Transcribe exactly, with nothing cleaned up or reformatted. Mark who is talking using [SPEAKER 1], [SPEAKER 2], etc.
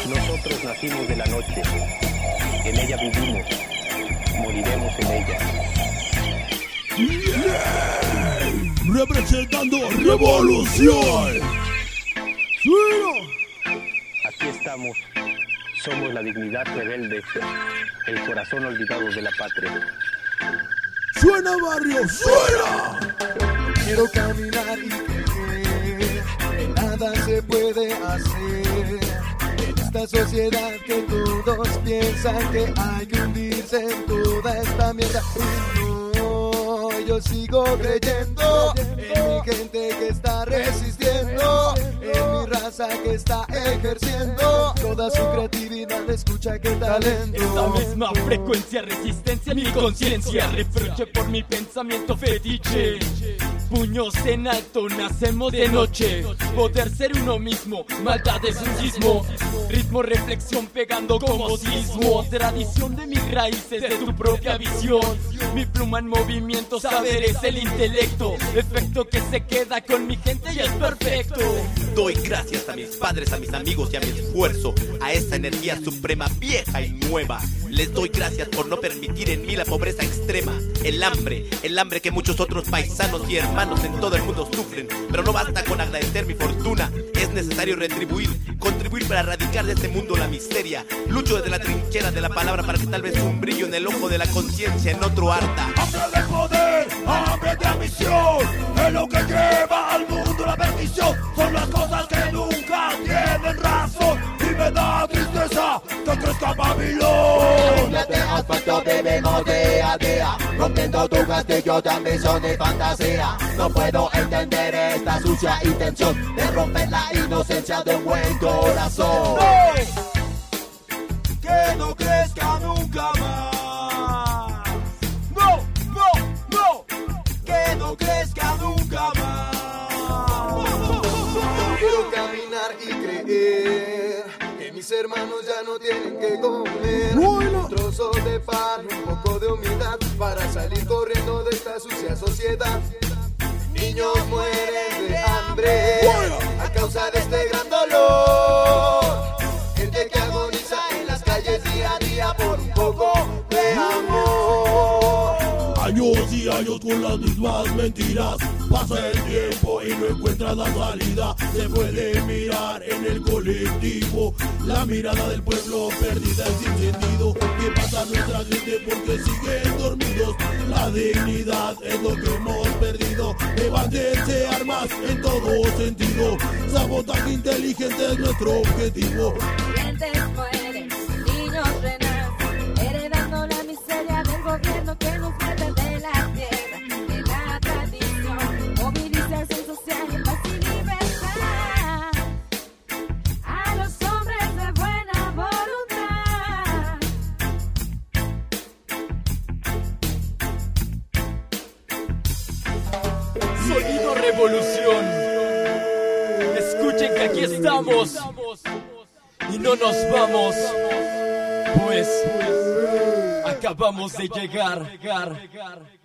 [SPEAKER 1] Nosotros nacimos de la noche, en ella vivimos, moriremos en ella.
[SPEAKER 2] Yeah. Representando Revolución. ¡Suena!
[SPEAKER 1] Aquí estamos, somos la dignidad rebelde, el corazón olvidado de la patria.
[SPEAKER 2] ¡Suena, barrio, suena!
[SPEAKER 3] Quiero caminar y creer que nada se puede hacer en esta sociedad que todos piensan que hay que hundirse en toda esta mierda. Y no, yo sigo creyendo en mi gente que está resistiendo, en mi raza que está ejerciendo toda su creatividad. Escucha qué talento.
[SPEAKER 4] Esta misma frecuencia, resistencia, mi conciencia, reproche por mi pensamiento fetiche. Puños en alto, nacemos de noche. Poder ser uno mismo, maldad es un sismo. Ritmo, reflexión, pegando como sismo. Tradición de mis raíces, de tu propia visión. Mi pluma en movimiento, saber es el intelecto. Efecto que se queda con mi gente y es perfecto.
[SPEAKER 5] Doy gracias a mis padres, a mis amigos y a mi esfuerzo, a esa energía suprema, vieja y nueva. Les doy gracias por no permitir en mí la pobreza extrema, el hambre, el hambre que muchos otros paisanos y hermanos en todo el mundo sufren. Pero no basta con agradecer mi fortuna, es necesario retribuir, contribuir para erradicar de este mundo la miseria. Lucho desde la trinchera de la palabra para que tal vez un brillo en el ojo de la conciencia en otro arda.
[SPEAKER 2] Hambre de poder, hambre de ambición, es lo que lleva al mundo la perdición. Son las cosas que nunca tienen razón y me da tristeza que crezca Babilón.
[SPEAKER 3] Imagínate asfalto, vivimos día a día, rompiendo tu castillo de ambición y fantasía. No puedo entender esta sucia intención de romper la inocencia de un buen corazón. ¡No! Que no crezca nunca más. No, no, no. Que no crezca nunca más. Quiero caminar y creer que mis hermanos ya no tienen que comer.
[SPEAKER 2] Bueno.
[SPEAKER 3] Un trozo de pan, un poco de humildad para salir corriendo de esta sucia sociedad. Niños mueren de hambre
[SPEAKER 2] Bueno.
[SPEAKER 3] a causa de este gran dolor. Gente que agoniza en las calles día a día por un poco de amor.
[SPEAKER 2] Años y años con las mismas mentiras. Pasa el tiempo y no encuentras la salida. Se puede mirar en el colectivo la mirada del pueblo perdida y sin sentido. ¿Qué pasa a nuestra gente porque siguen dormidos? La dignidad es lo que hemos perdido. Levántense armas en todo sentido. Sabotaje inteligente es nuestro objetivo.
[SPEAKER 6] Gentes mueren, niños renacen, heredando la miseria del gobierno que nos mete de la tierra, de la tradición. Movilización social, paz y libertad. A los hombres de buena voluntad.
[SPEAKER 4] Sonido Revolución. Escuchen que aquí estamos y no nos vamos, pues acabamos de llegar.